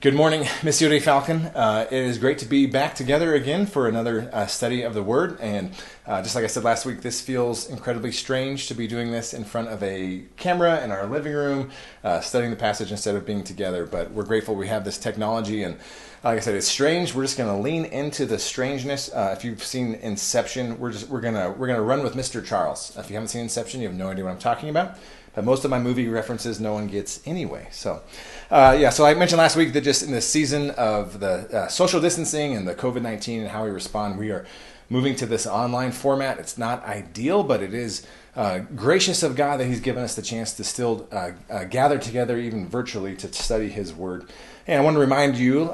Good morning, Monsieur de Falcon. It is great to be back together again for another study of the Word. And just like I said last week, this feels incredibly strange to be doing this in front of a camera in our living room, studying the passage instead of being together. But we're grateful we have this technology. And like I said, it's strange. We're just going to lean into the strangeness. If you've seen Inception, we're gonna run with Mr. Charles. If you haven't seen Inception, you have no idea what I'm talking about. But most of my movie references no one gets anyway. So I mentioned last week that just in the season of the social distancing and the COVID-19 and how we respond, we are moving to this online format. It's not ideal, but it is gracious of God that He's given us the chance to still gather together, even virtually, to study His Word. And I want to remind you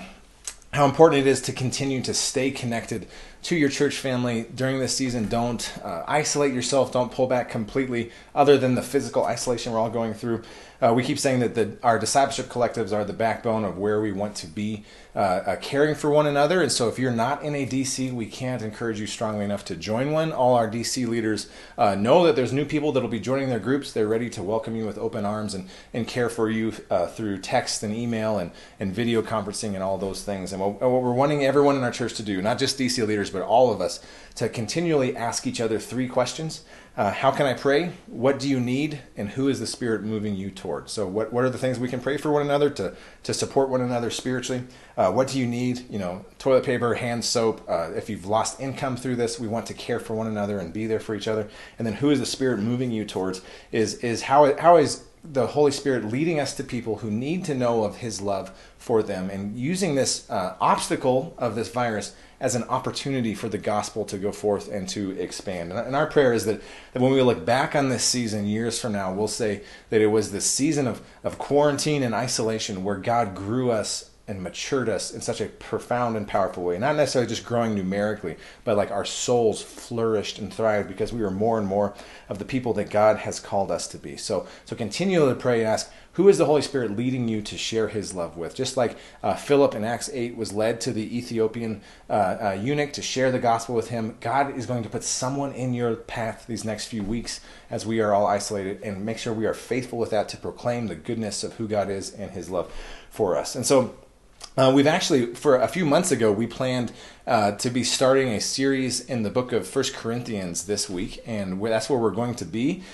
how important it is to continue to stay connected to your church family during this season. Don't isolate yourself. Don't pull back completely, other than the physical isolation we're all going through. We keep saying that our discipleship collectives are the backbone of where we want to be caring for one another. And so if you're not in a DC, we can't encourage you strongly enough to join one. All our DC leaders know that there's new people that will be joining their groups. They're ready to welcome you with open arms and care for you through text and email and video conferencing and all those things. And what we're wanting everyone in our church to do, not just DC leaders, but all of us, to continually ask each other three questions. How can I pray? What do you need? And who is the Spirit moving you toward? So what are the things we can pray for one another to support one another spiritually? What do you need? Toilet paper, hand soap. If you've lost income through this, we want to care for one another and be there for each other. And then who is the Spirit moving you towards? Is how is the Holy Spirit leading us to people who need to know of His love for them, and using this obstacle of this virus as an opportunity for the gospel to go forth and to expand. And our prayer is that when we look back on this season years from now, we'll say that it was this season of quarantine and isolation where God grew us and matured us in such a profound and powerful way. Not necessarily just growing numerically, but like our souls flourished and thrived because we were more and more of the people that God has called us to be. So continue to pray and ask, who is the Holy Spirit leading you to share His love with? Just like Philip in Acts 8 was led to the Ethiopian eunuch to share the gospel with him, God is going to put someone in your path these next few weeks as we are all isolated, and make sure we are faithful with that to proclaim the goodness of who God is and His love for us. And so we've actually, for a few months ago, we planned to be starting a series in the book of 1 Corinthians this week, and that's where we're going to be.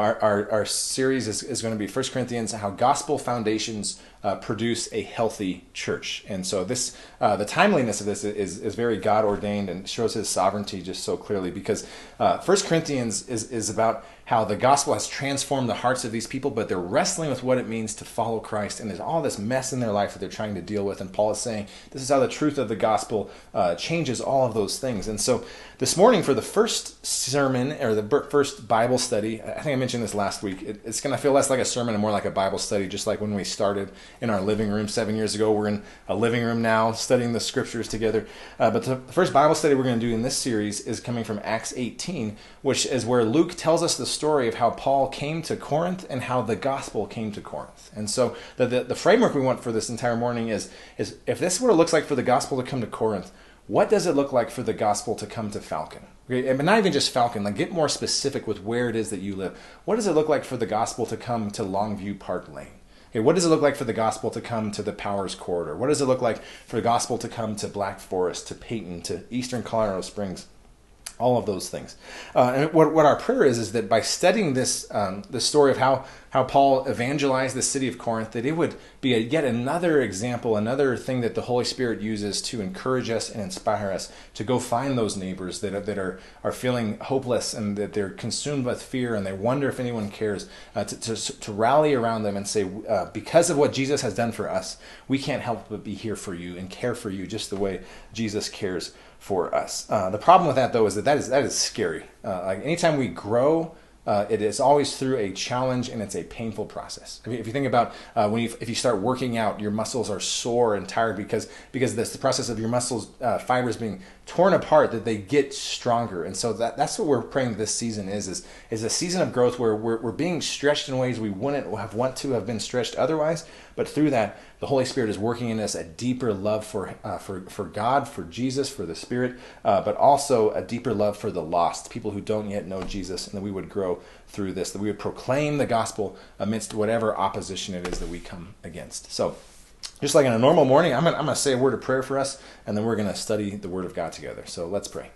Our series is going to be 1 Corinthians, how gospel foundations produce a healthy church. And so this, the timeliness of this is very God-ordained and shows His sovereignty just so clearly, because 1 Corinthians is about how the gospel has transformed the hearts of these people, but they're wrestling with what it means to follow Christ, and there's all this mess in their life that they're trying to deal with. And Paul is saying this is how the truth of the gospel changes all of those things. And so this morning, for the first sermon, or the first Bible study, I think I mentioned this last week, it's going to feel less like a sermon and more like a Bible study, just like when we started in our living room 7 years ago. We're in a living room now studying the scriptures together. But the first Bible study we're going to do in this series is coming from Acts 18, which is where Luke tells us the story of how Paul came to Corinth and how the gospel came to Corinth. And so the framework we want for this entire morning is if this is what it looks like for the gospel to come to Corinth, what does it look like for the gospel to come to Falcon? Okay, but not even just Falcon, like get more specific with where it is that you live. What does it look like for the gospel to come to Longview Park Lane? Okay, what does it look like for the gospel to come to the Powers Corridor? What does it look like for the gospel to come to Black Forest, to Peyton, to Eastern Colorado Springs? All of those things. And what our prayer is that by studying this story of how Paul evangelized the city of Corinth, that it would be yet another example, another thing that the Holy Spirit uses to encourage us and inspire us to go find those neighbors that are feeling hopeless and that they're consumed with fear and they wonder if anyone cares, to rally around them and say, because of what Jesus has done for us, we can't help but be here for you and care for you just the way Jesus cares for us. The problem with that, though, is that is scary. Like anytime we grow, it is always through a challenge, and it's a painful process. If you think about if you start working out, your muscles are sore and tired because that's the process of your muscles fibers being torn apart, that they get stronger. And so that's what we're praying this season is a season of growth where we're being stretched in ways we wouldn't want to have been stretched otherwise. But through that, the Holy Spirit is working in us a deeper love for God, for Jesus, for the Spirit, but also a deeper love for the lost, people who don't yet know Jesus, and that we would grow through this, that we would proclaim the gospel amidst whatever opposition it is that we come against. So just like in a normal morning, I'm going to say a word of prayer for us, and then we're going to study the Word of God together. So let's pray.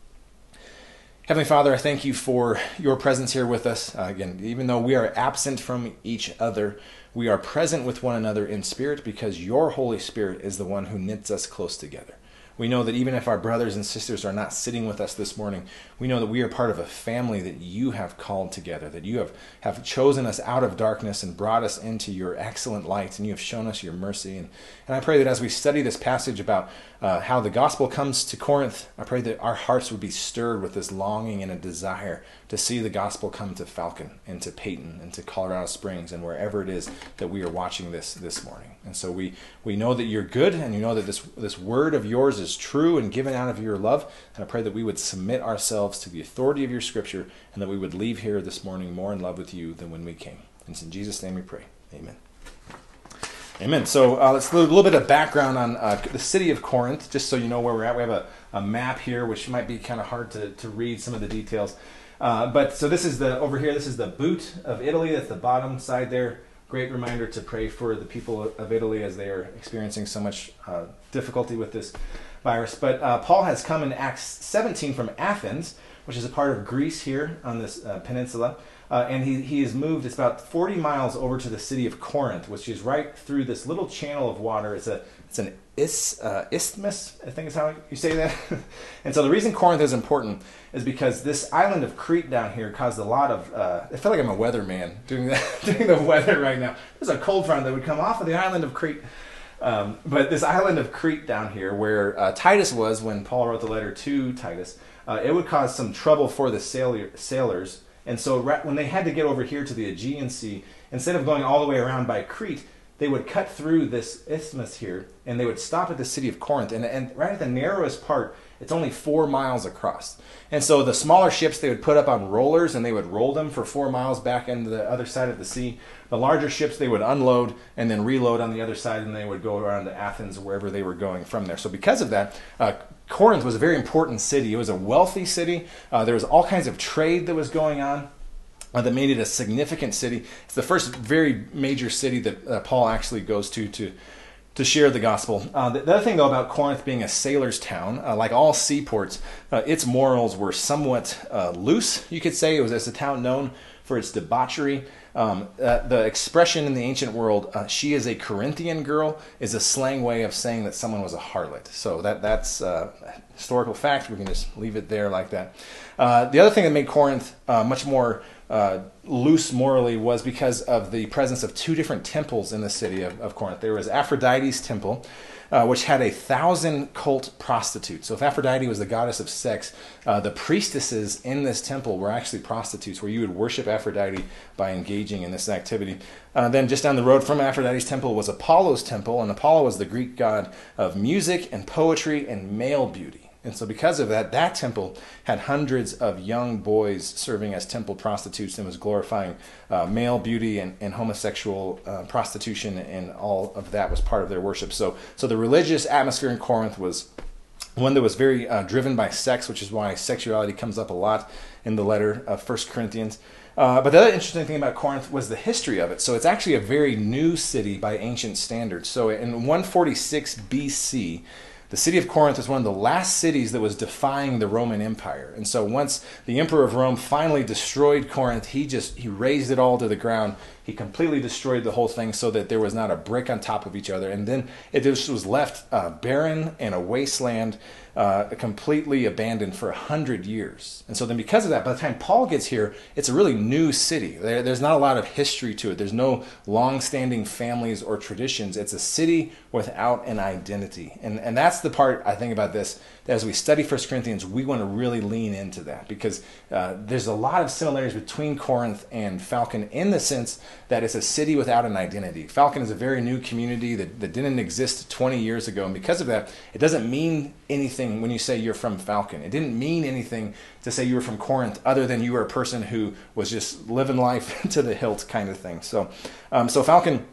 Heavenly Father, I thank you for your presence here with us. Again, even though we are absent from each other, we are present with one another in spirit because your Holy Spirit is the one who knits us close together. We know that even if our brothers and sisters are not sitting with us this morning, we know that we are part of a family that you have called together, that you have chosen us out of darkness and brought us into your excellent light, and you have shown us your mercy. And I pray that as we study this passage about how the gospel comes to Corinth, I pray that our hearts would be stirred with this longing and a desire to see the gospel come to Falcon and to Peyton and to Colorado Springs and wherever it is that we are watching this morning. And so we know that you're good, and you know that this word of yours is true and given out of your love. And I pray that we would submit ourselves to the authority of your scripture, and that we would leave here this morning more in love with you than when we came. And it's in Jesus' name we pray. Amen. Amen. So let's do a little bit of background on the city of Corinth, just so you know where we're at. We have a map here, which might be kind of hard to read some of the details. But so this is over here, this is the boot of Italy. That's the bottom side there. Great reminder to pray for the people of Italy as they are experiencing so much difficulty with this virus. But Paul has come in Acts 17 from Athens, which is a part of Greece here on this peninsula. And he has moved, it's about 40 miles over to the city of Corinth, which is right through this little channel of water. It's an isthmus, I think is how you say that. And so the reason Corinth is important is because this island of Crete down here caused a lot of, I feel like I'm a weatherman doing the weather right now. There's a cold front that would come off of the island of Crete. But this island of Crete down here, where Titus was when Paul wrote the letter to Titus, it would cause some trouble for the sailors. And so when they had to get over here to the Aegean Sea, instead of going all the way around by Crete, they would cut through this isthmus here, and they would stop at the city of Corinth. And right at the narrowest part, it's only 4 miles across. And so the smaller ships, they would put up on rollers, and they would roll them for 4 miles back into the other side of the sea. The larger ships, they would unload and then reload on the other side, and they would go around to Athens or wherever they were going from there. So because of that, Corinth was a very important city. It was a wealthy city. There was all kinds of trade that was going on that made it a significant city. It's the first very major city that Paul actually goes to share the gospel. The other thing, though, about Corinth being a sailor's town, like all seaports, its morals were somewhat loose, you could say. It was a town known for its debauchery. The expression in the ancient world, she is a Corinthian girl, is a slang way of saying that someone was a harlot. So that's historical fact. We can just leave it there like that. The other thing that made Corinth much more loose morally was because of the presence of 2 different temples in the city of Corinth. There was Aphrodite's temple, which had 1,000 cult prostitutes. So if Aphrodite was the goddess of sex, the priestesses in this temple were actually prostitutes, where you would worship Aphrodite by engaging in this activity. Then just down the road from Aphrodite's temple was Apollo's temple, and Apollo was the Greek god of music and poetry and male beauty. And so because of that, that temple had hundreds of young boys serving as temple prostitutes and was glorifying male beauty and homosexual prostitution, and all of that was part of their worship. So the religious atmosphere in Corinth was one that was very driven by sex, which is why sexuality comes up a lot in the letter of 1 Corinthians. But the other interesting thing about Corinth was the history of it. So it's actually a very new city by ancient standards. So in 146 BC, the city of Corinth was one of the last cities that was defying the Roman Empire. And so once the emperor of Rome finally destroyed Corinth, he razed it all to the ground. He completely destroyed the whole thing so that there was not a brick on top of each other. And then it just was left barren and a wasteland, completely abandoned for 100 years. And so then because of that, by the time Paul gets here, it's a really new city. There's not a lot of history to it. There's no long-standing families or traditions. It's a city without an identity. And that's the part I think about this. As we study 1 Corinthians, we want to really lean into that, because there's a lot of similarities between Corinth and Falcon in the sense that it's a city without an identity. Falcon is a very new community that didn't exist 20 years ago, and because of that, it doesn't mean anything when you say you're from Falcon. It didn't mean anything to say you were from Corinth other than you were a person who was just living life to the hilt kind of thing. So Falcon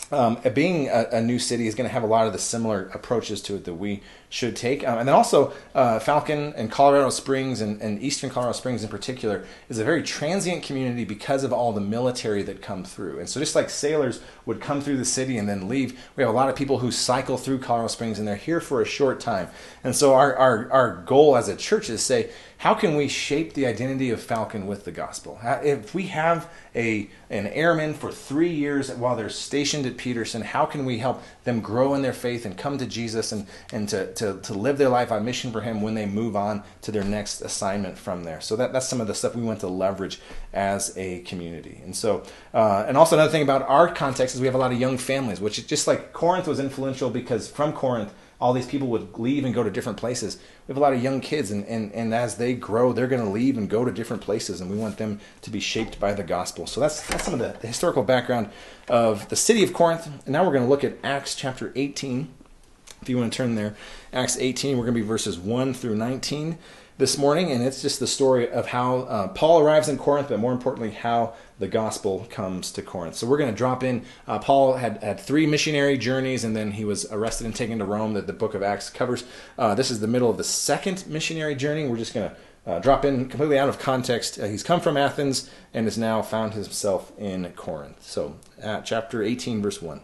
being a new city is going to have a lot of the similar approaches to it that we should take. And then also Falcon and Colorado Springs and Eastern Colorado Springs in particular is a very transient community because of all the military that come through. And so just like sailors would come through the city and then leave, we have a lot of people who cycle through Colorado Springs and they're here for a short time. And so our goal as a church is to say, how can we shape the identity of Falcon with the gospel? If we have an airman for 3 years while they're stationed at Peterson, how can we help them grow in their faith and come to Jesus and to live their life on mission for him when they move on to their next assignment from there? So that's some of the stuff we want to leverage as a community. And so, and also another thing about our context is we have a lot of young families, which is just like Corinth was influential because from Corinth, all these people would leave and go to different places. We have a lot of young kids, and as they grow, they're going to leave and go to different places, and we want them to be shaped by the gospel. So that's some of the historical background of the city of Corinth. And now we're going to look at Acts chapter 18. If you want to turn there, Acts 18, we're going to be verses 1 through 19 this morning, and it's just the story of how Paul arrives in Corinth, but more importantly, how the gospel comes to Corinth. So we're going to drop in. Paul had 3 missionary journeys, and then he was arrested and taken to Rome that the book of Acts covers. This is the middle of the 2nd missionary journey. We're just going to drop in completely out of context. He's come from Athens and has now found himself in Corinth. So chapter 18, verse 1.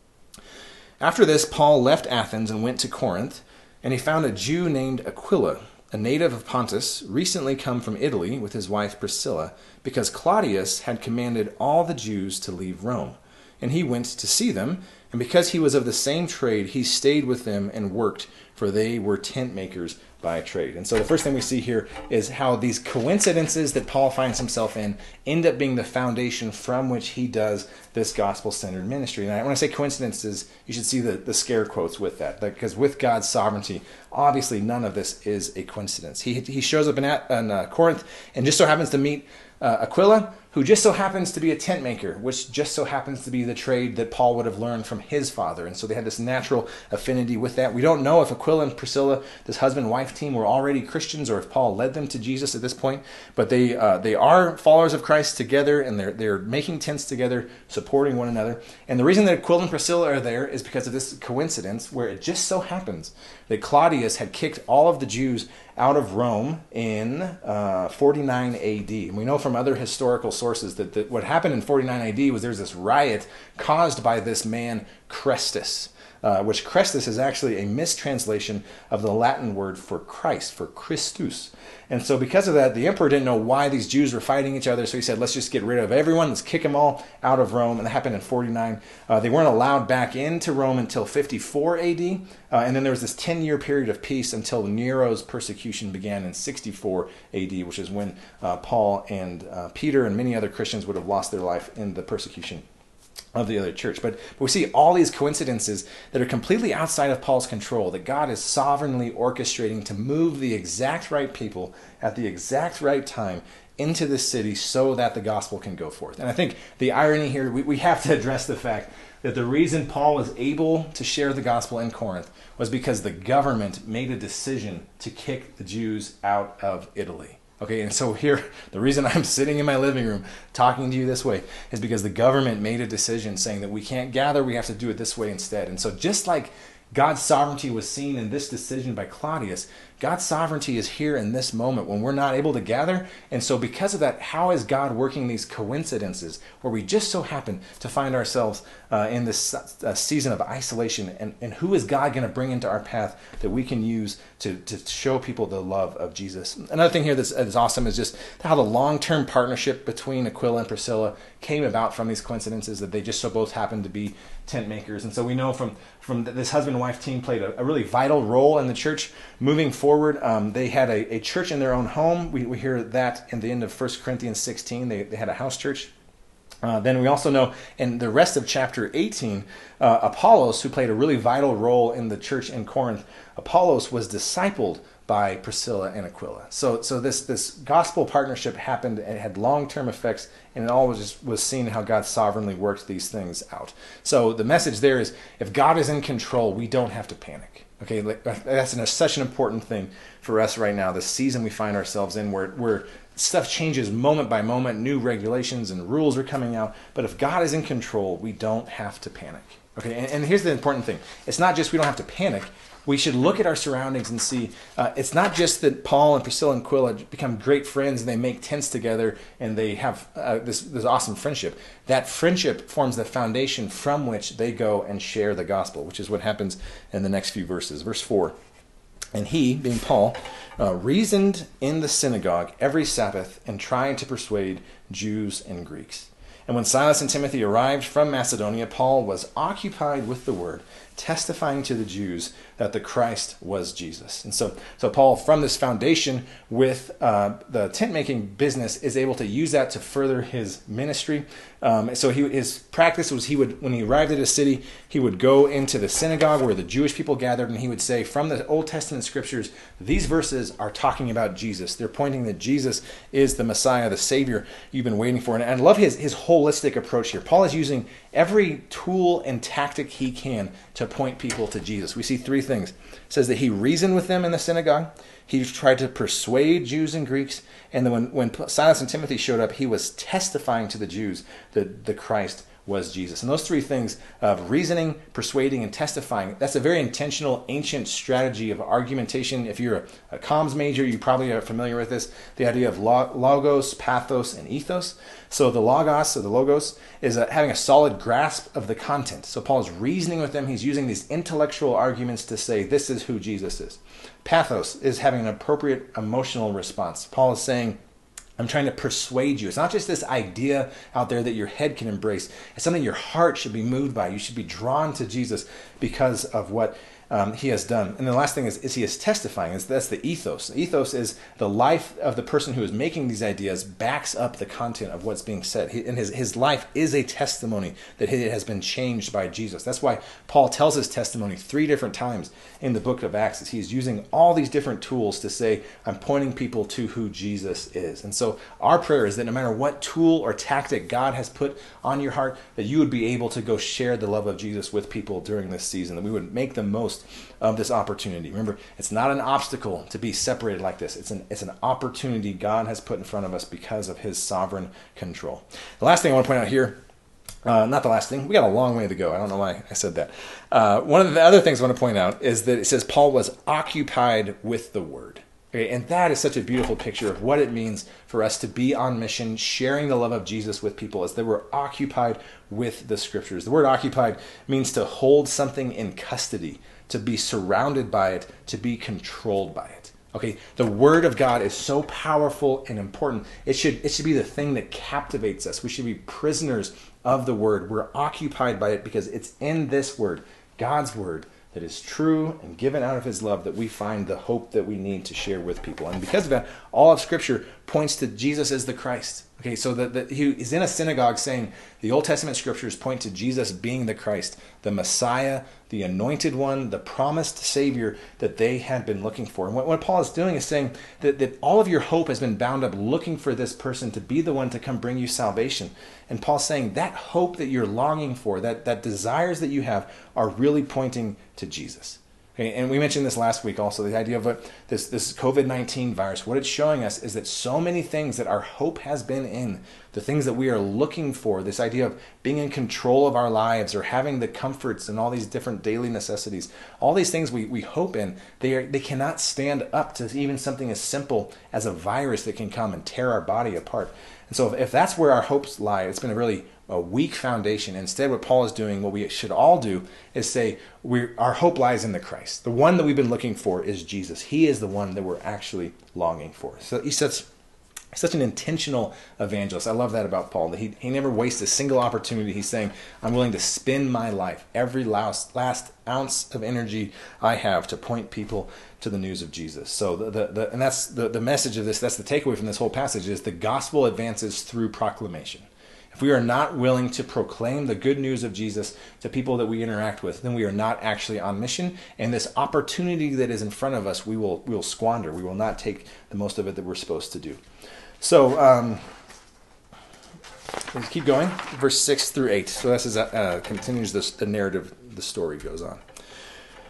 After this, Paul left Athens and went to Corinth, and he found a Jew named Aquila, a native of Pontus, recently come from Italy with his wife Priscilla, because Claudius had commanded all the Jews to leave Rome. And he went to see them, and because he was of the same trade, he stayed with them and worked, for they were tent makers by trade. And so the first thing we see here is how these coincidences that Paul finds himself in end up being the foundation from which he does this gospel-centered ministry. And when I say coincidences, you should see the scare quotes with that, because with God's sovereignty, obviously none of this is a coincidence. He shows up in Corinth and just so happens to meet Aquila, who just so happens to be a tent maker, which just so happens to be the trade that Paul would have learned from his father. And so they had this natural affinity with that. We don't know if Aquila and Priscilla, this husband-wife team, were already Christians or if Paul led them to Jesus at this point. But they are followers of Christ together, and they're making tents together, supporting one another. And the reason that Aquila and Priscilla are there is because of this coincidence where it just so happens that Claudius had kicked all of the Jews out of Rome in 49 AD. And we know from other historical sources that what happened in 49 AD was there's this riot caused by this man Chrestus, which Chrestus is actually a mistranslation of the Latin word for Christ, for Christus. And so because of that, the emperor didn't know why these Jews were fighting each other, so he said, let's just get rid of everyone, let's kick them all out of Rome. And that happened in 49. They weren't allowed back into Rome until 54 AD, and then there was this 10-year period of peace until Nero's persecution began in 64 AD, which is when Paul and Peter and many other Christians would have lost their life in the persecution of the other church. But we see all these coincidences that are completely outside of Paul's control, that God is sovereignly orchestrating to move the exact right people at the exact right time into the city so that the gospel can go forth. And I think the irony here, we have to address the fact that the reason Paul was able to share the gospel in Corinth was because the government made a decision to kick the Jews out of Italy. Okay, and so here, the reason I'm sitting in my living room talking to you this way is because the government made a decision saying that we can't gather, we have to do it this way instead. And so just like God's sovereignty was seen in this decision by Claudius, God's sovereignty is here in this moment when we're not able to gather. And so because of that, how is God working these coincidences where we just so happen to find ourselves in this season of isolation? And who is God going to bring into our path that we can use to show people the love of Jesus? Another thing here that's awesome is just how the long-term partnership between Aquila and Priscilla came about from these coincidences, that they just so both happened to be tent makers. And so we know from this husband and wife team played a really vital role in the church moving forward. They had a church in their own home. We hear that in the end of 1 Corinthians 16. They had a house church. Then we also know in the rest of chapter 18, Apollos, who played a really vital role in the church in Corinth, Apollos was discipled by Priscilla and Aquila. So this gospel partnership happened and it had long-term effects, and it all was seen how God sovereignly worked these things out. So the message there is, if God is in control, we don't have to panic. Okay, that's such an important thing for us right now, the season we find ourselves in, where stuff changes moment by moment. New regulations and rules are coming out. But if God is in control, we don't have to panic. Okay, and here's the important thing. It's not just we don't have to panic. We should look at our surroundings and see, it's not just that Paul and Priscilla and Aquila become great friends and they make tents together and they have this awesome friendship. That friendship forms the foundation from which they go and share the gospel, which is what happens in the next few verses. Verse 4, and he, being Paul, reasoned in the synagogue every Sabbath and trying to persuade Jews and Greeks. And when Silas and Timothy arrived from Macedonia, Paul was occupied with the word, testifying to the Jews that the Christ was Jesus. And so Paul, from this foundation with the tent-making business, is able to use that to further his ministry. His practice was when he arrived at a city, he would go into the synagogue where the Jewish people gathered, and he would say, from the Old Testament scriptures, these verses are talking about Jesus. They're pointing that Jesus is the Messiah, the Savior you've been waiting for. And I love his holistic approach here. Paul is using every tool and tactic he can to point people to Jesus. We see three things. It says that he reasoned with them in the synagogue. He tried to persuade Jews and Greeks. And then when Silas and Timothy showed up, he was testifying to the Jews that the Christ was Jesus. And those three things of reasoning, persuading, and testifying, that's a very intentional, ancient strategy of argumentation. If you're a comms major, you probably are familiar with this, the idea of logos, pathos, and ethos. So the logos is having a solid grasp of the content. So Paul is reasoning with them. He's using these intellectual arguments to say this is who Jesus is. Pathos is having an appropriate emotional response. Paul is saying, I'm trying to persuade you. It's not just this idea out there that your head can embrace. It's something your heart should be moved by. You should be drawn to Jesus because of what he has done. And the last thing is he is testifying. That's the ethos. The ethos is the life of the person who is making these ideas backs up the content of what's being said. And his life is a testimony that it has been changed by Jesus. That's why Paul tells his testimony 3 different times in the book of Acts. He's using all these different tools to say, I'm pointing people to who Jesus is. And so our prayer is that no matter what tool or tactic God has put on your heart, that you would be able to go share the love of Jesus with people during this season, that we would make the most of this opportunity. Remember, it's not an obstacle to be separated like this. It's an opportunity God has put in front of us because of his sovereign control. The last thing I want to point out here, not the last thing, we got a long way to go. I don't know why I said that. One of the other things I want to point out is that it says Paul was occupied with the word. Okay, and that is such a beautiful picture of what it means for us to be on mission, sharing the love of Jesus with people, as they were occupied with the scriptures. The word occupied means to hold something in custody, to be surrounded by it, to be controlled by it. Okay, the word of God is so powerful and important. It should be the thing that captivates us. We should be prisoners of the word. We're occupied by it because it's in this word, God's word, that is true and given out of his love, that we find the hope that we need to share with people. And because of that, all of Scripture points to Jesus as the Christ. Okay, so that he is in a synagogue saying the Old Testament Scriptures point to Jesus being the Christ, the Messiah, the anointed one, the promised Savior that they had been looking for. And what Paul is doing is saying that all of your hope has been bound up looking for this person to be the one to come bring you salvation. And Paul's saying that hope that you're longing for, that desires that you have, are really pointing to Jesus. Okay, and we mentioned this last week also, the idea of this COVID-19 virus. What it's showing us is that so many things that our hope has been in, the things that we are looking for, this idea of being in control of our lives or having the comforts and all these different daily necessities, all these things we hope in, they cannot stand up to even something as simple as a virus that can come and tear our body apart. And so if that's where our hopes lie, it's been a weak foundation. Instead, what Paul is doing, what we should all do, is say our hope lies in the Christ. The one that we've been looking for is Jesus. He is the one that we're actually longing for. So he's such an intentional evangelist. I love that about Paul, that he never wastes a single opportunity. He's saying, I'm willing to spend my life, every last ounce of energy I have, to point people to the news of Jesus. So and that's the message of this, that's the takeaway from this whole passage, is the gospel advances through proclamation. If we are not willing to proclaim the good news of Jesus to people that we interact with, then we are not actually on mission. And this opportunity that is in front of us, we will squander. We will not take the most of it that we're supposed to do. So let's keep going. Verse 6 through 8. So this is continues the narrative. The story goes on.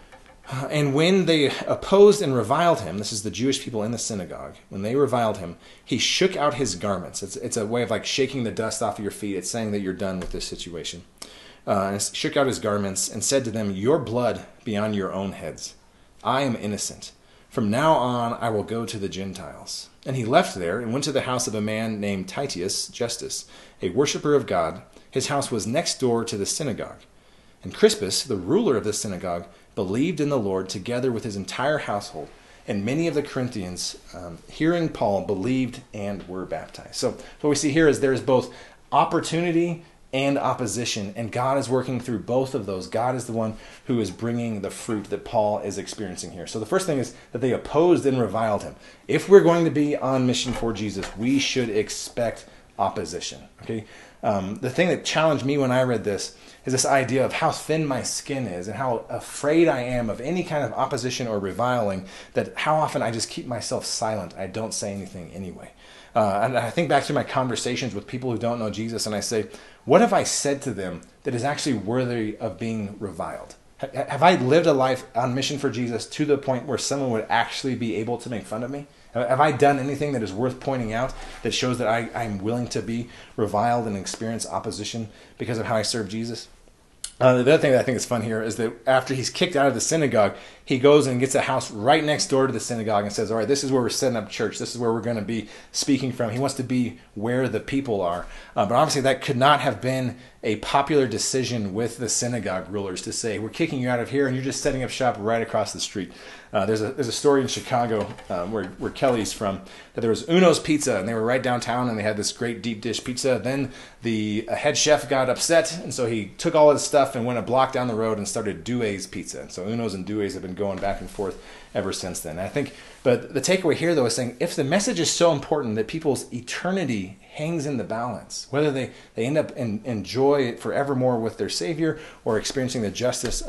And when they opposed and reviled him, this is the Jewish people in the synagogue, when they reviled him, he shook out his garments. It's a way of like shaking the dust off of your feet. It's saying that you're done with this situation. And shook out his garments and said to them, "Your blood be on your own heads. I am innocent. From now on I will go to the Gentiles." And he left there and went to the house of a man named Titius Justus, a worshiper of God. His house was next door to the synagogue. And Crispus, the ruler of the synagogue, believed in the Lord together with his entire household. And many of the Corinthians, hearing Paul, believed and were baptized. So what we see here is there is both opportunity and opposition, and God is working through both of those. God is the one who is bringing the fruit that Paul is experiencing here. So the first thing is that they opposed and reviled him. If we're going to be on mission for Jesus, we should expect opposition. Okay, the thing that challenged me when I read this is this idea of how thin my skin is and how afraid I am of any kind of opposition or reviling, that how often I just keep myself silent. I don't say anything anyway. And I think back to my conversations with people who don't know Jesus, and I say, what have I said to them that is actually worthy of being reviled? Have I lived a life on mission for Jesus to the point where someone would actually be able to make fun of me? Have I done anything that is worth pointing out that shows that I'm willing to be reviled and experience opposition because of how I serve Jesus? The other thing that I think is fun here is that after he's kicked out of the synagogue, he goes and gets a house right next door to the synagogue and says, all right, this is where we're setting up church. This is where we're going to be speaking from. He wants to be where the people are. But obviously that could not have been a popular decision with the synagogue rulers to say, we're kicking you out of here and you're just setting up shop right across the street. There's a story in Chicago where Kelly's from, that there was Uno's Pizza, and they were right downtown, and they had this great deep dish pizza. Then the head chef got upset, and so he took all his stuff and went a block down the road and started Due's Pizza. And so Uno's and Due's have been going back and forth ever since then. And I think, but the takeaway here, though, is saying if the message is so important that people's eternity hangs in the balance, whether they end up in joy forevermore with their Savior or experiencing the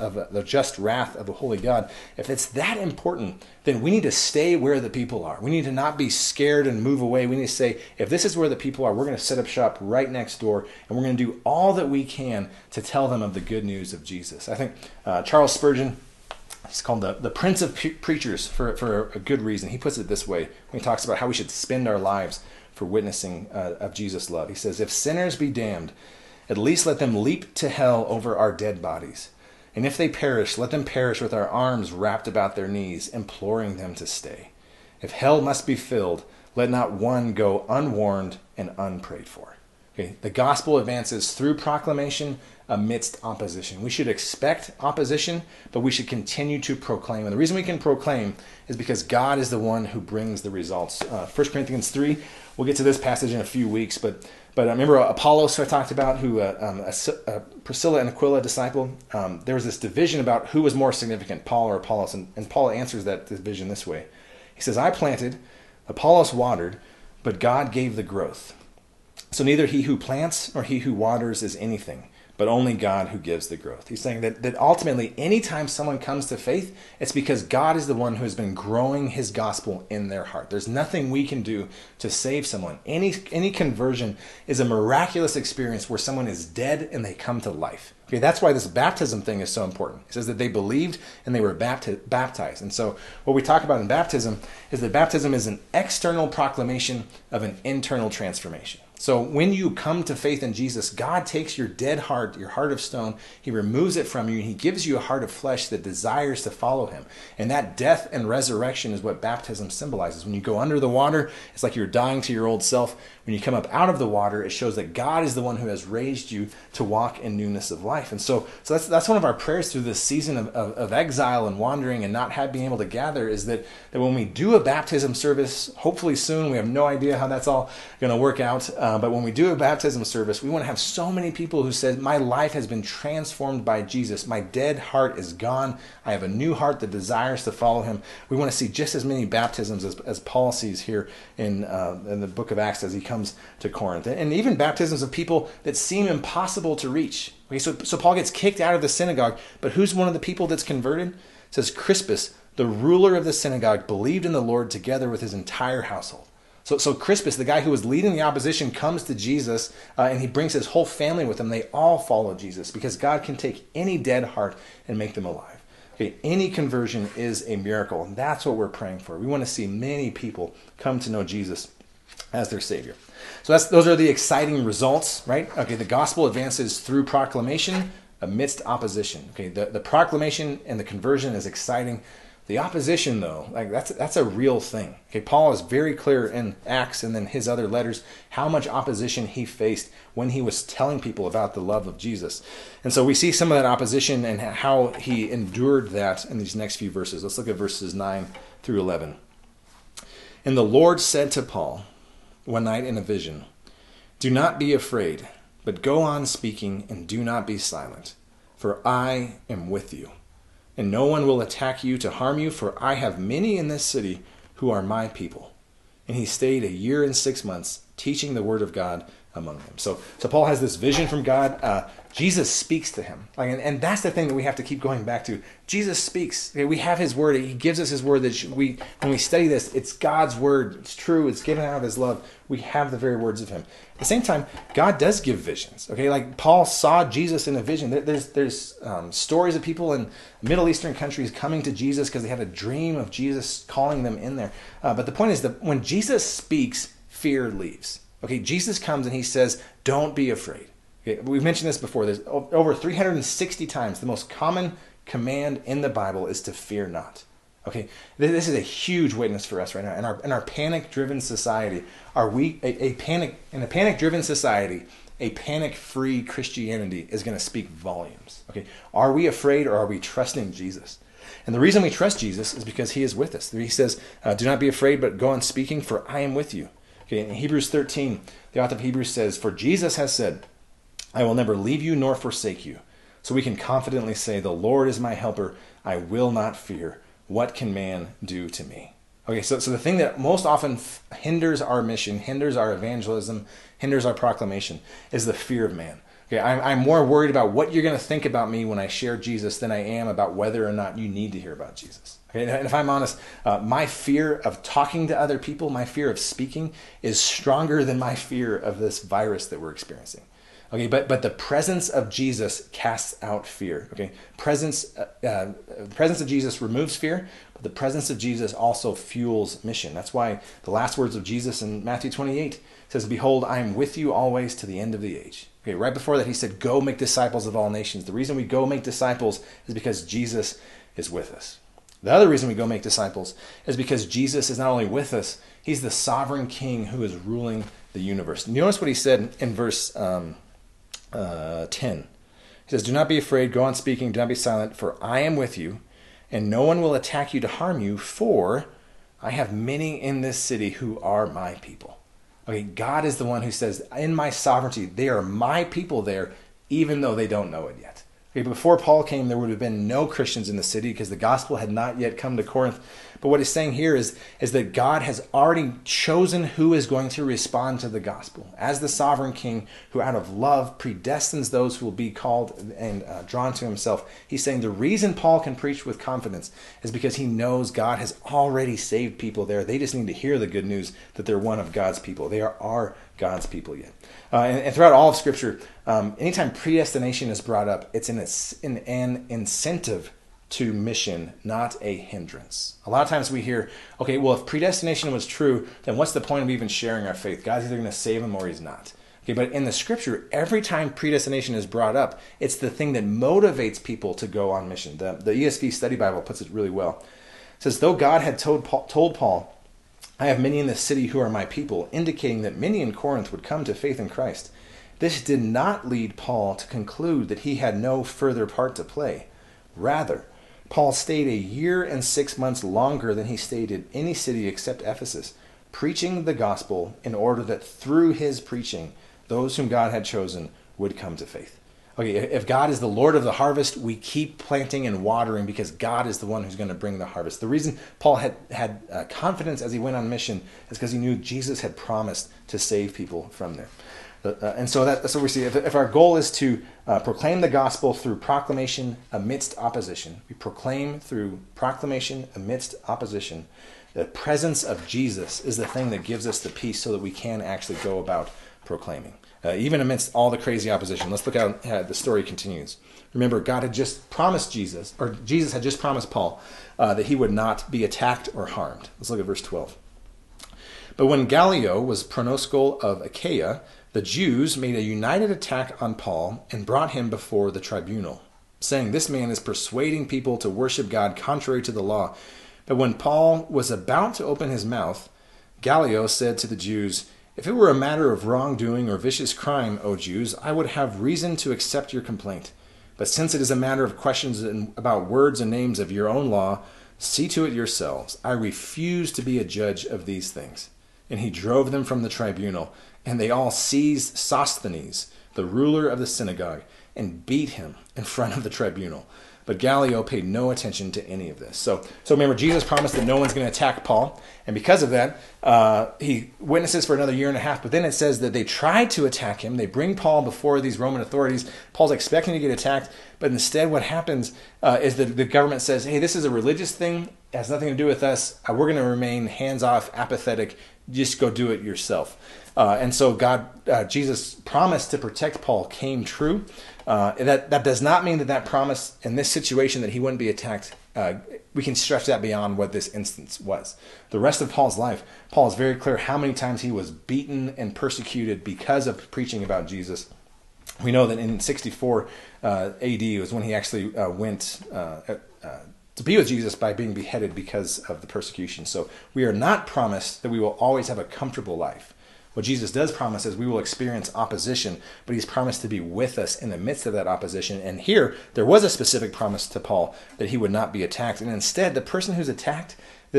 just wrath of the holy God, if it's that important, then we need to stay where the people are. We need to not be scared and move away. We need to say, if this is where the people are, we're going to set up shop right next door, and we're going to do all that we can to tell them of the good news of Jesus. I think Charles Spurgeon, he's called the Prince of Preachers for a good reason. He puts it this way when he talks about how we should spend our lives for witnessing of Jesus' love. He says, if sinners be damned, at least let them leap to hell over our dead bodies. And if they perish, let them perish with our arms wrapped about their knees, imploring them to stay. If hell must be filled, let not one go unwarned and unprayed for. Okay, the gospel advances through proclamation amidst opposition. We should expect opposition, but we should continue to proclaim. And the reason we can proclaim is because God is the one who brings the results. 1 Corinthians 3, we'll get to this passage in a few weeks, but I remember Apollos, who I talked about, who Priscilla and Aquila disciple. There was this division about who was more significant, Paul or Apollos, and Paul answers that division this way. He says, I planted, Apollos watered, but God gave the growth. So neither he who plants nor he who waters is anything, but only God who gives the growth. He's saying that ultimately, anytime someone comes to faith, it's because God is the one who has been growing his gospel in their heart. There's nothing we can do to save someone. Any conversion is a miraculous experience where someone is dead and they come to life. Okay, that's why this baptism thing is so important. It says that they believed and they were baptized. And so what we talk about in baptism is that baptism is an external proclamation of an internal transformation. So when you come to faith in Jesus, God takes your dead heart, your heart of stone, he removes it from you, and he gives you a heart of flesh that desires to follow him. And that death and resurrection is what baptism symbolizes. When you go under the water, it's like you're dying to your old self. When you come up out of the water, it shows that God is the one who has raised you to walk in newness of life. And so that's one of our prayers through this season of exile and wandering and not being able to gather, is that when we do a baptism service, hopefully soon, we have no idea how that's all going to work out, but when we do a baptism service, we want to have so many people who said, my life has been transformed by Jesus. My dead heart is gone. I have a new heart that desires to follow him. We want to see just as many baptisms as Paul sees here in the book of Acts as he comes to Corinth. And even baptisms of people that seem impossible to reach. Okay, so Paul gets kicked out of the synagogue, but who's one of the people that's converted? It says Crispus, the ruler of the synagogue, believed in the Lord together with his entire household. So Crispus, the guy who was leading the opposition, comes to Jesus, and he brings his whole family with him. They all follow Jesus because God can take any dead heart and make them alive. Okay, any conversion is a miracle, and that's what we're praying for. We want to see many people come to know Jesus as their Savior. So those are the exciting results, right? Okay, the gospel advances through proclamation amidst opposition. Okay, the proclamation and the conversion is exciting. The opposition, though, like that's a real thing. Okay, Paul is very clear in Acts and then his other letters how much opposition he faced when he was telling people about the love of Jesus. And so we see some of that opposition and how he endured that in these next few verses. Let's look at verses 9 through 11. And the Lord said to Paul one night in a vision, "Do not be afraid, but go on speaking and do not be silent, for I am with you. And no one will attack you to harm you, for I have many in this city who are my people." And he stayed 1 year and 6 months, teaching the word of God among them. So Paul has this vision from God. Jesus speaks to him. And that's the thing that we have to keep going back to. Jesus speaks. Okay, we have his word. He gives us his word that when we study this, it's God's word. It's true. It's given out of his love. We have the very words of him. At the same time, God does give visions. Okay, like Paul saw Jesus in a vision. There's stories of people in Middle Eastern countries coming to Jesus because they had a dream of Jesus calling them in there. But the point is that when Jesus speaks, fear leaves. Okay, Jesus comes and he says, "Don't be afraid." Okay, we've mentioned this before. There's over 360 times the most common command in the Bible is to fear not. Okay, this is a huge witness for us right now. In our panic-driven society, are we in a panic-driven society? A panic-free Christianity is going to speak volumes. Okay, are we afraid or are we trusting Jesus? And the reason we trust Jesus is because he is with us. He says, "Do not be afraid, but go on speaking, for I am with you." Okay, in Hebrews 13, the author of Hebrews says, "For Jesus has said, I will never leave you nor forsake you." So we can confidently say, "The Lord is my helper. I will not fear. What can man do to me?" Okay, so the thing that most often hinders our mission, hinders our evangelism, hinders our proclamation is the fear of man. Okay, I'm more worried about what you're going to think about me when I share Jesus than I am about whether or not you need to hear about Jesus. Okay, and if I'm honest, my fear of talking to other people, my fear of speaking is stronger than my fear of this virus that we're experiencing. Okay, but the presence of Jesus casts out fear. Okay, the presence of Jesus removes fear, but the presence of Jesus also fuels mission. That's why the last words of Jesus in Matthew 28 says, "Behold, I am with you always to the end of the age." Okay, right before that he said, "Go make disciples of all nations." The reason we go make disciples is because Jesus is with us. The other reason we go make disciples is because Jesus is not only with us, he's the sovereign king who is ruling the universe. Notice what he said in verse 10. He says, "Do not be afraid, go on speaking, do not be silent, for I am with you, and no one will attack you to harm you, for I have many in this city who are my people." Okay, God is the one who says, in my sovereignty, they are my people there, even though they don't know it yet. Okay, before Paul came, there would have been no Christians in the city because the gospel had not yet come to Corinth. But what he's saying here is that God has already chosen who is going to respond to the gospel. As the sovereign king who out of love predestines those who will be called and drawn to himself, he's saying the reason Paul can preach with confidence is because he knows God has already saved people there. They just need to hear the good news that they're one of God's people. They are God's people yet. And throughout all of Scripture, anytime predestination is brought up, it's an incentive to mission, not a hindrance. A lot of times we hear, okay, well, if predestination was true, then what's the point of even sharing our faith? God's either going to save them or he's not. Okay, but in the Scripture, every time predestination is brought up, it's the thing that motivates people to go on mission. The ESV Study Bible puts it really well. It says, though God had told Paul, "I have many in this city who are my people," indicating that many in Corinth would come to faith in Christ, this did not lead Paul to conclude that he had no further part to play. Rather, Paul stayed 1 year and 6 months longer than he stayed in any city except Ephesus, preaching the gospel in order that through his preaching, those whom God had chosen would come to faith. Okay, if God is the Lord of the harvest, we keep planting and watering because God is the one who's going to bring the harvest. The reason Paul had confidence as he went on mission is because he knew Jesus had promised to save people from there. And so that's what we see. If our goal is to proclaim the gospel through proclamation amidst opposition, we proclaim through proclamation amidst opposition. The presence of Jesus is the thing that gives us the peace so that we can actually go about proclaiming. even amidst all the crazy opposition. Let's look how the story continues. Remember, God had just promised Jesus, or Jesus had just promised Paul, that he would not be attacked or harmed. Let's look at verse 12. But when Gallio was proconsul of Achaia, the Jews made a united attack on Paul and brought him before the tribunal, saying, "This man is persuading people to worship God contrary to the law." But when Paul was about to open his mouth, Gallio said to the Jews, "If it were a matter of wrongdoing or vicious crime, O Jews, I would have reason to accept your complaint. But since it is a matter of questions about words and names of your own law, see to it yourselves. I refuse to be a judge of these things." And he drove them from the tribunal, and they all seized Sosthenes, the ruler of the synagogue, and beat him in front of the tribunal. But Gallio paid no attention to any of this. So remember, Jesus promised that no one's going to attack Paul. And because of that, he witnesses for another year and a half. But then it says that they tried to attack him. They bring Paul before these Roman authorities. Paul's expecting to get attacked. But instead what happens is that the government says, hey, this is a religious thing. It has nothing to do with us. We're going to remain hands-off, apathetic. Just go do it yourself. And so Jesus' promise to protect Paul came true. That does not mean that promise in this situation that he wouldn't be attacked. We can stretch that beyond what this instance was. The rest of Paul's life, Paul is very clear how many times he was beaten and persecuted because of preaching about Jesus. We know that in 64 AD was when he actually went to be with Jesus by being beheaded because of the persecution. So we are not promised that we will always have a comfortable life. What Jesus does promise is we will experience opposition, but he's promised to be with us in the midst of that opposition. And here, there was a specific promise to Paul that he would not be attacked. And instead, the person who's attacked,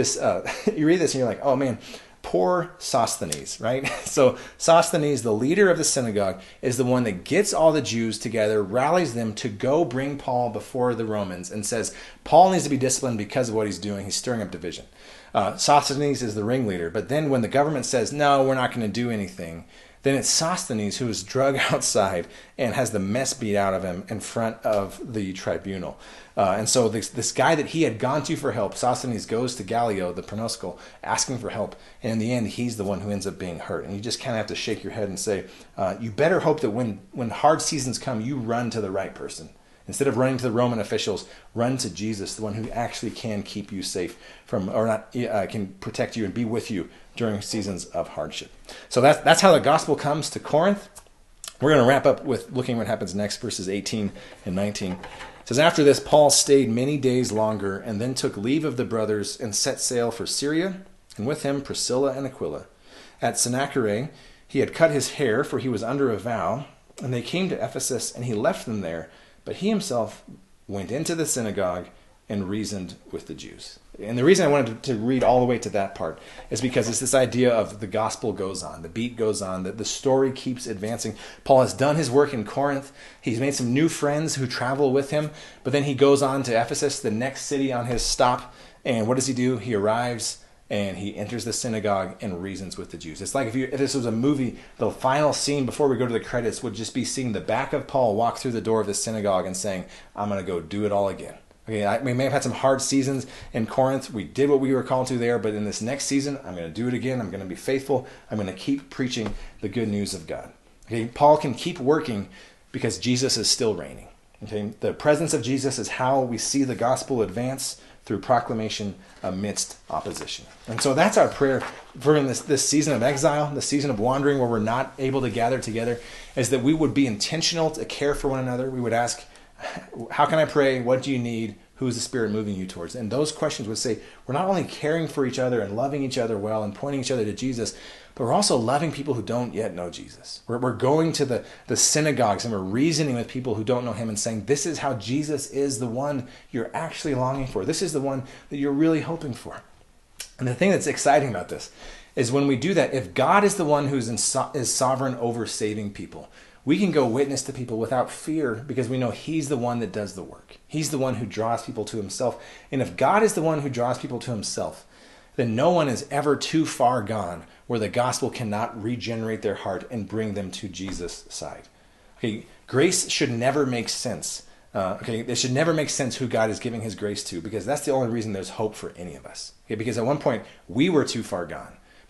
you read this and you're like, oh man, poor Sosthenes, right? So Sosthenes, the leader of the synagogue, is the one that gets all the Jews together, rallies them to go bring Paul before the Romans, and says, Paul needs to be disciplined because of what he's doing. He's stirring up division. Sosthenes is the ringleader. But then when the government says, no, we're not going to do anything, then it's Sosthenes who is drug outside and has the mess beat out of him in front of the tribunal. And so this guy that he had gone to for help, Sosthenes, goes to Gallio, the proconsul, asking for help. And in the end, he's the one who ends up being hurt. And you just kind of have to shake your head and say, you better hope that when hard seasons come, you run to the right person. Instead of running to the Roman officials, run to Jesus, the one who actually can keep you safe from, or not, can protect you and be with you during seasons of hardship. So that's how the gospel comes to Corinth. We're going to wrap up with looking what happens next, verses 18 and 19. It says, after this, Paul stayed many days longer and then took leave of the brothers and set sail for Syria, and with him Priscilla and Aquila. At Sennacherib, he had cut his hair, for he was under a vow, and they came to Ephesus, and he left them there. But he himself went into the synagogue and reasoned with the Jews. And the reason I wanted to read all the way to that part is because it's this idea of the gospel goes on, the beat goes on, that the story keeps advancing. Paul has done his work in Corinth. He's made some new friends who travel with him. But then he goes on to Ephesus, the next city on his stop. And what does he do? He arrives and he enters the synagogue and reasons with the Jews. It's like if this was a movie, the final scene before we go to the credits would just be seeing the back of Paul walk through the door of the synagogue and saying, I'm going to go do it all again. Okay, we may have had some hard seasons in Corinth. We did what we were called to there, but in this next season, I'm going to do it again. I'm going to be faithful. I'm going to keep preaching the good news of God. Okay, Paul can keep working because Jesus is still reigning. Okay, the presence of Jesus is how we see the gospel advance through proclamation amidst opposition. And so that's our prayer for this season of exile, the season of wandering where we're not able to gather together, is that we would be intentional to care for one another. We would ask, how can I pray? What do you need? Who is the Spirit moving you towards? And those questions would say, we're not only caring for each other and loving each other well and pointing each other to Jesus, but we're also loving people who don't yet know Jesus. We're going to the synagogues and we're reasoning with people who don't know him and saying, this is how Jesus is the one you're actually longing for. This is the one that you're really hoping for. And the thing that's exciting about this is when we do that, if God is the one who is sovereign over saving people, we can go witness to people without fear because we know he's the one that does the work. He's the one who draws people to himself. And if God is the one who draws people to himself, then no one is ever too far gone where the gospel cannot regenerate their heart and bring them to Jesus' side. Okay, grace should never make sense. It should never make sense who God is giving his grace to, because that's the only reason there's hope for any of us. Okay, because at one point we were too far gone.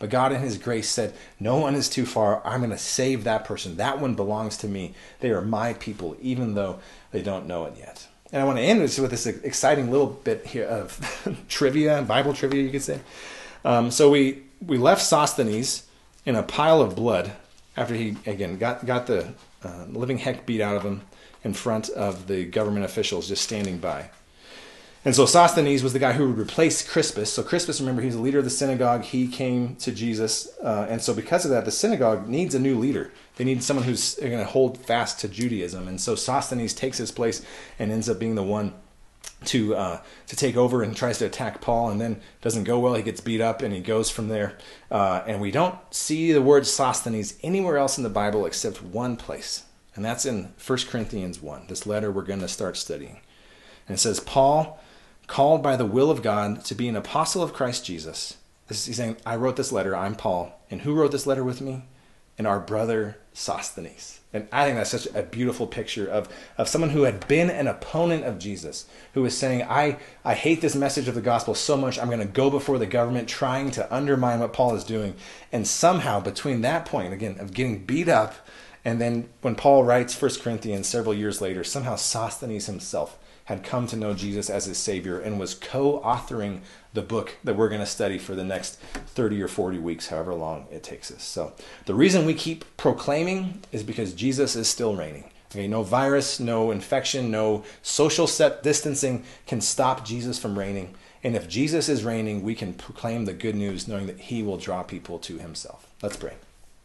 But God in his grace said, no one is too far. I'm going to save that person. That one belongs to me. They are my people, even though they don't know it yet. And I want to end with this exciting little bit here of trivia, Bible trivia, you could say. So we left Sosthenes in a pile of blood after he, again, got the living heck beat out of him in front of the government officials just standing by. And so Sosthenes was the guy who would replace Crispus. So Crispus, remember, he's the leader of the synagogue. He came to Jesus. And so because of that, the synagogue needs a new leader. They need someone who's going to hold fast to Judaism. And so Sosthenes takes his place and ends up being the one to take over and tries to attack Paul, and then doesn't go well. He gets beat up and he goes from there. And we don't see the word Sosthenes anywhere else in the Bible except one place. And that's in 1 Corinthians 1, this letter we're going to start studying. And it says, Paul, called by the will of God to be an apostle of Christ Jesus. He's saying, I wrote this letter, I'm Paul. And who wrote this letter with me? And our brother Sosthenes. And I think that's such a beautiful picture of someone who had been an opponent of Jesus, who was saying, I hate this message of the gospel so much, I'm going to go before the government trying to undermine what Paul is doing. And somehow between that point, again, of getting beat up, and then when Paul writes 1 Corinthians several years later, somehow Sosthenes himself had come to know Jesus as his Savior and was co-authoring the book that we're going to study for the next 30 or 40 weeks, however long it takes us. So the reason we keep proclaiming is because Jesus is still reigning. Okay, no virus, no infection, no social distancing can stop Jesus from reigning. And if Jesus is reigning, we can proclaim the good news knowing that he will draw people to himself. Let's pray.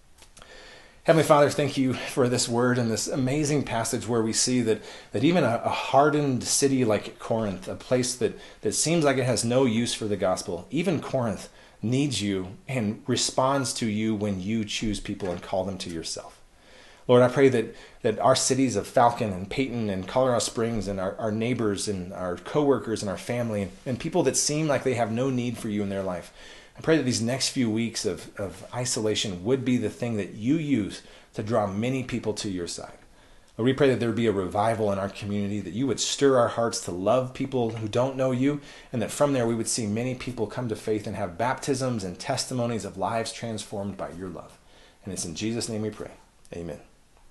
Heavenly Father, thank you for this word and this amazing passage where we see that even a hardened city like Corinth, a place that seems like it has no use for the gospel, even Corinth needs you and responds to you when you choose people and call them to yourself. Lord, I pray that our cities of Falcon and Peyton and Colorado Springs and our neighbors and our coworkers and our family and people that seem like they have no need for you in their life, I pray that these next few weeks of isolation would be the thing that you use to draw many people to your side. Lord, we pray that there would be a revival in our community, that you would stir our hearts to love people who don't know you, and that from there we would see many people come to faith and have baptisms and testimonies of lives transformed by your love. And it's in Jesus' name we pray. Amen.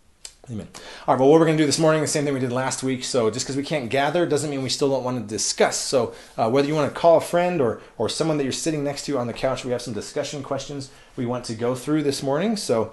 Amen. All right, well, what we're going to do this morning, the same thing we did last week. So just because we can't gather doesn't mean we still don't want to discuss. So whether you want to call a friend or someone that you're sitting next to on the couch, we have some discussion questions we want to go through this morning. So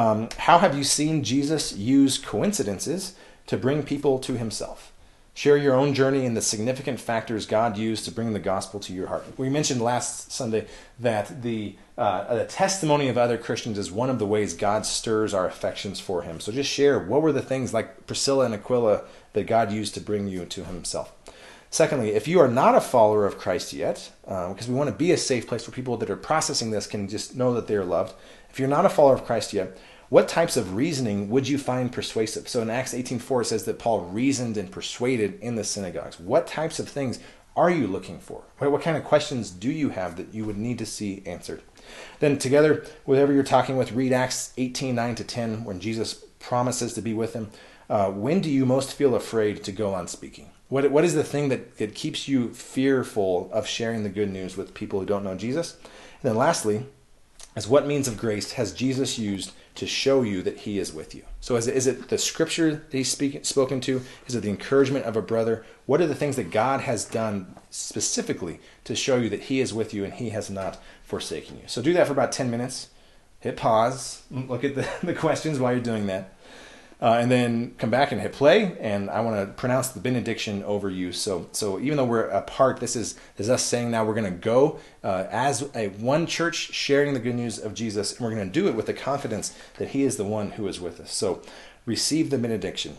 how have you seen Jesus use coincidences to bring people to himself? Share your own journey and the significant factors God used to bring the gospel to your heart. We mentioned last Sunday that the testimony of other Christians is one of the ways God stirs our affections for him. So just share, what were the things like Priscilla and Aquila that God used to bring you to himself? Secondly, if you are not a follower of Christ yet, because we want to be a safe place where people that are processing this can just know that they are loved. If you're not a follower of Christ yet, what types of reasoning would you find persuasive? So in Acts 18:4 it says that Paul reasoned and persuaded in the synagogues. What types of things are you looking for? What kind of questions do you have that you would need to see answered? Then together, whoever you're talking with, read Acts 18:9-10 when Jesus promises to be with him. When do you most feel afraid to go on speaking? What is the thing that keeps you fearful of sharing the good news with people who don't know Jesus? And then lastly, what means of grace has Jesus used to show you that he is with you? So is it the scripture that he's spoken to? Is it the encouragement of a brother? What are the things that God has done specifically to show you that he is with you and he has not forsaken you? So do that for about 10 minutes. Hit pause. Look at the questions while you're doing that. And then come back and hit play, and I want to pronounce the benediction over you. So even though we're apart, this is us saying now we're going to go as one church sharing the good news of Jesus, and we're going to do it with the confidence that he is the one who is with us. So receive the benediction.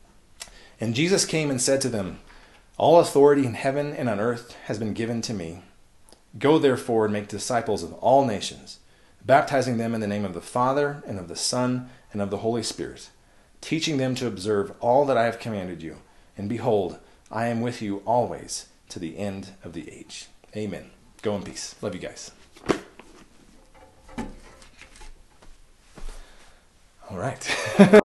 And Jesus came and said to them, all authority in heaven and on earth has been given to me. Go therefore and make disciples of all nations, baptizing them in the name of the Father and of the Son and of the Holy Spirit, teaching them to observe all that I have commanded you. And behold, I am with you always to the end of the age. Amen. Go in peace. Love you guys. All right.